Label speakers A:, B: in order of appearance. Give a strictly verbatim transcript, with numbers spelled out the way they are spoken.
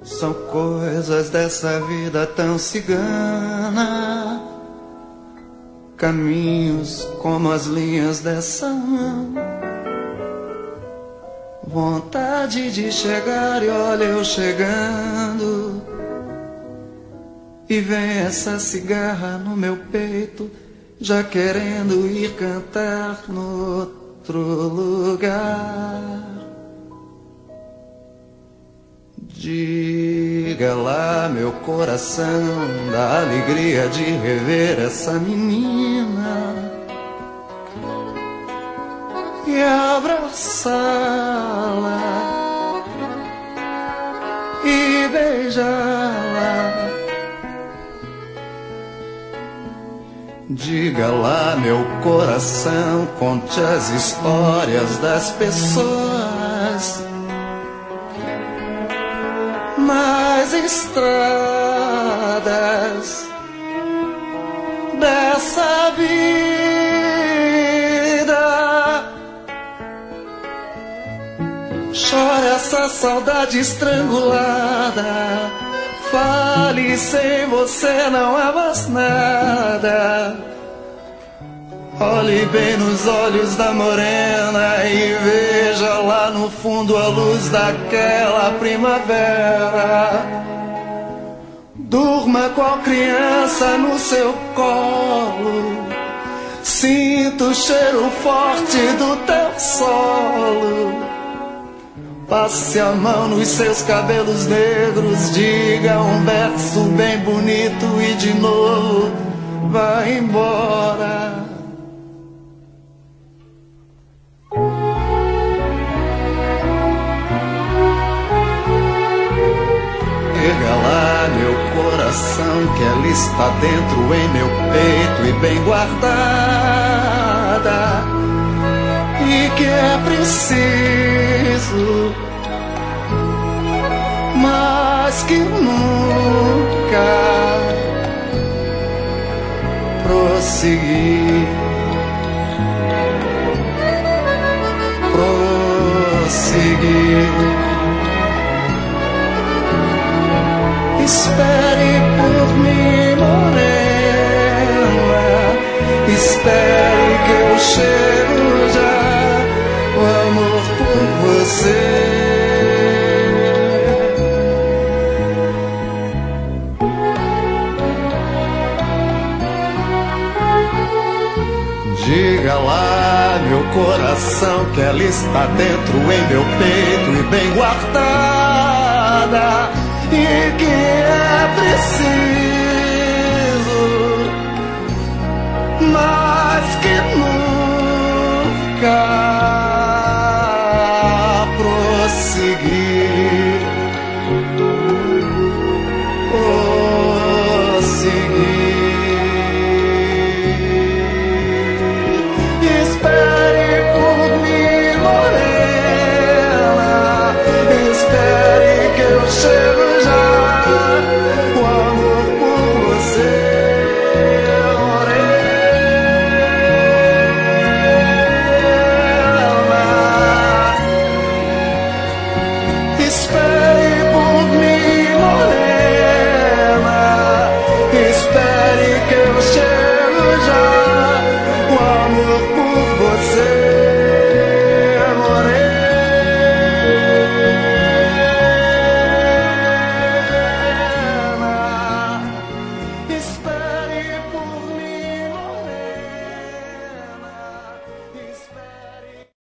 A: São coisas dessa vida tão cigana, caminhos como as linhas dessa mão. Vontade de chegar e olha eu chegando, e vem essa cigarra no meu peito, já querendo ir cantar no outro lugar. Diga lá, meu coração, da alegria de rever essa menina e abraçá-la e beijá-la. Diga lá, meu coração, conte as histórias das pessoas nas estradas dessa vida. Chora essa saudade estrangulada, fale, sem você não há mais nada. Olhe bem nos olhos da morena e veja lá no fundo a luz daquela primavera. Durma qual criança no seu colo, sinta o cheiro forte do teu solo. Passe a mão nos seus cabelos negros, diga um verso bem bonito e de novo vá embora. Diga lá, meu coração, que ela está dentro em meu peito e bem guardada, e que é preciso mais que nunca prosseguir, prosseguir. Espere por mim, morena, espere que eu chego já, o amor por você. Diga lá, meu coração, que ela está dentro em meu peito e bem guardada, e que é preciso